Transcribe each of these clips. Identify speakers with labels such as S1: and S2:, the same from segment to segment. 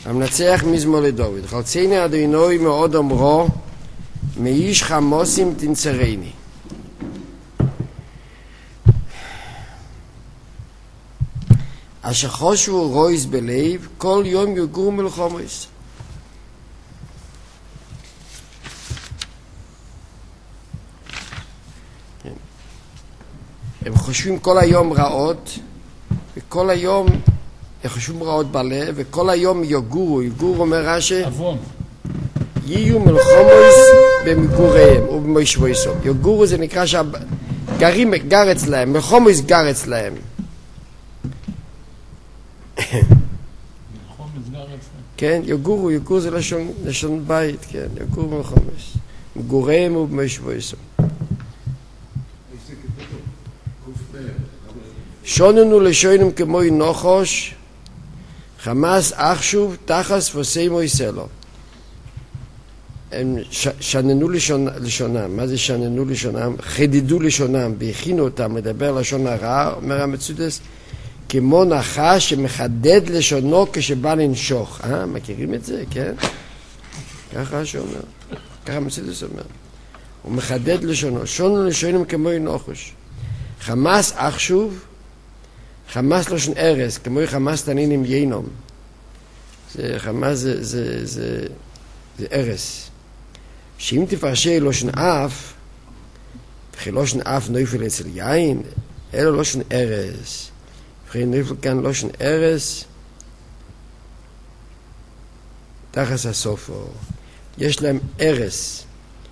S1: המנצח מזמור לדוד. חלצני אדינוי מאוד אומרו, מאיש חמוסים תנצרני. אשר חושבו רויס בלב, כל יום יגור מלחומוס. הם חושבים כל היום רעות, וכל היום הם חושבים רעות בלב, וכל היום יגורו. יגור אומר רש"י, יהיו מלחומוס במגוריהם ובמושבויסם. יגורו זה נקרא שהגרים גר אצלהם, מלחומוס גר אצלהם. כן, יגורו זה לשון בית, כן, יגורו מלחומוס. מגוריהם ובמושבויסם. שוננו לשוינם כמו נחוש, חמאס אחשוב תחס וסיימו יסלו. הם שננו לשונם. מה זה שננו לשונם? חידדו לשונם, והכינו אותם לדבר לשון הרע. אומר המצודס, כמו נחש שמחדד לשונו כשבא לנשוך. מכירים את זה? כן? ככה שאומר. ככה המצודס אומר. הוא מחדד לשונו. שוננו לשוינם כמו נחוש. חמאס אחשוב, חמאס לשון ארס, כמו חמאס תנינים ינום. חמאס זה ארס. שאם תפרשי לשון אף, וכי לשון אף נויפל אצל יין, אלו לשון ארס. וכי נויפל כאן לשון ארס, תחס הסופו. יש להם ארס.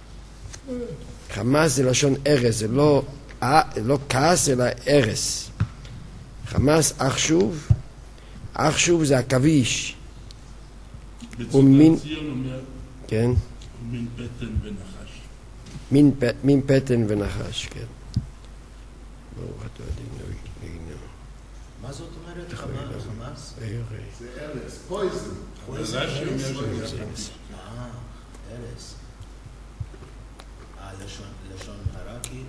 S1: חמאס זה לשון ארס, זה לא כעס אלא ארס. חמאס אחשוב זה הכביש. ומין כן.
S2: מין פטן ונחש.
S1: מין פטן ונחש, כן. ברוך אתה אדינוי.
S3: מה זאת אומרת חמאס?
S1: זה
S4: ארס, פויזן.
S3: ארס. לשון הרע כאילו?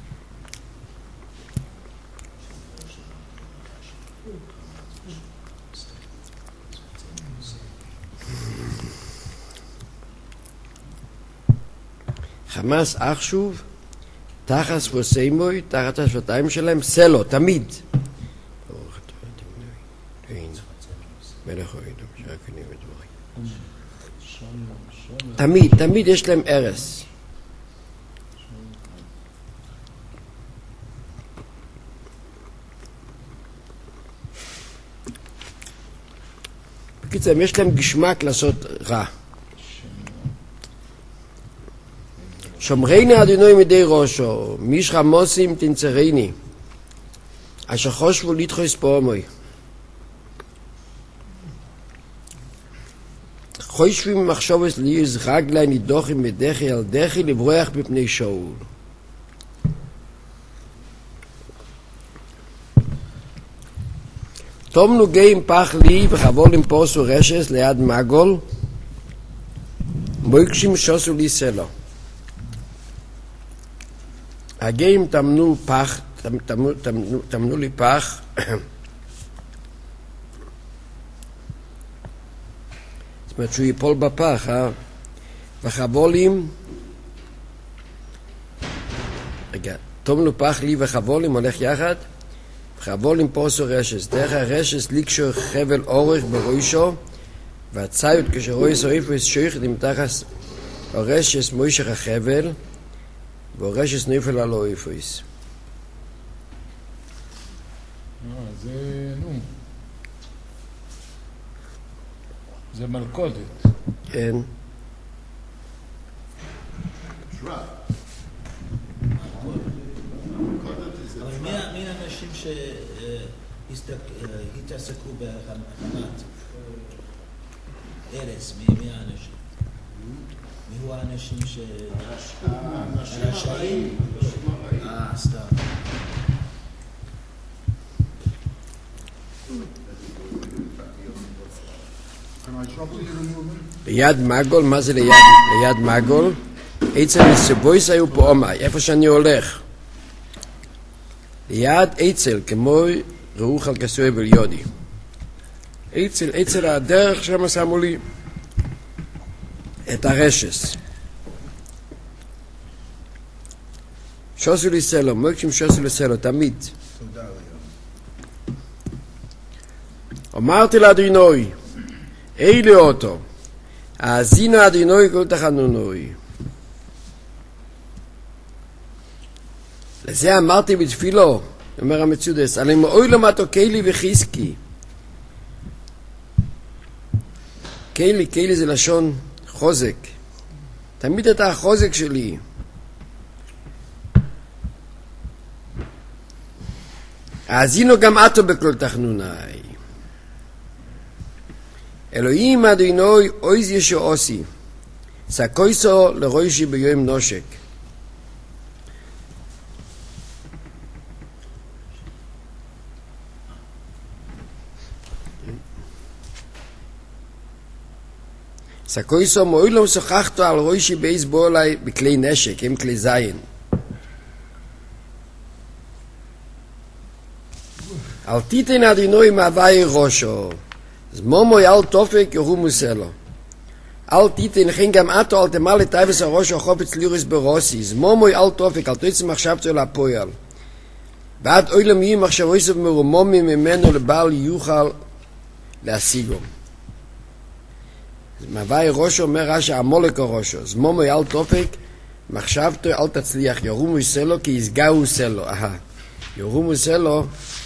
S1: חמאס אחשוב תחס וסיימוי, תחת השפתיים שלהם, סלו, תמיד. ברוך אתה אדינוי. מלך אוהדם, שהקנים ודברי. תמיד יש להם ארס. בקיצור, יש להם גשמק לעשות רע. שומרני אדינוי מדי ראשו, מיש חמוסים תנצרני, אשר חושבו לדחוס פעמוי. חושבים מחשובס ליוז רגלי נידוחים מדחי על דחי לברוח בפני שאול. תום נוגעים פח לי וחבול עם פוסו רשס ליד מגול, מויקשים שוסו לי סלו. הגאים תמנו פח, תמנו לי פח, זאת אומרת שהוא ייפול בפח, וחבולים, רגע, תמנו פח לי וחבולים הולך יחד, וחבולים פוסו רשס, דרך הרשס לקשור חבל אורך בראשו, והציוד כשרואי סוריפו יש שויכת עם תחס הרשס מוישך החבל, והרשס נפל על האויפויס.
S2: זה מלכודת.
S1: כן.
S3: אבל מי האנשים שהתעסקו בחמת ארס? מי האנשים? מי הוא האנשים הרשעים? סתם.
S1: ליד מגול, מה זה ליד מגול? אצל סבויס היו פה אומי, איפה שאני הולך. ליד אצל, כמו ראו חלקסוי וליודי. אצל הדרך שהם שמו לי את הרשס. שוסו לי סלו, מוקשים שוסו לי סלו, תמיד.
S3: תודה רבה.
S1: אמרתי לאדינוי, אלי אותו, האזינו אדינוי כל תחנונוי. לזה אמרתי בתפילו, אומר המצודס, עלי מאוי למטו קיילי וחיסקי. קיילי זה לשון חוזק. תמיד אתה החוזק שלי. האזינו גם אתו בכל תחנוני. אלוהים אדינוי אויז ישועוסי, סקויסו לרוישי ביום נושק. סקויסו מועילום שוחחתו על רוישי בייס בו אליי בכלי נשק, עם כלי זין. אל תיתן אדינוי מהווי ראשו, זמומוי אל תופק יורו מוסלו. אל תיתן כן גם אתו אל תמלא טייבס הראשו חופץ ליריס ברוסי, זמומוי אל תופק, אל תוצא מחשבתו לפועל. ועד אוילם יהי מחשבויסו מרומומי ממנו לבעל יוכל להשיגו. מהווי ראשו אומר רשע המולק הראשו, זמומוי אל תופק, מחשבתו אל תצליח, יורו מוסלו כי יסגעו סלו. יורו מוסלו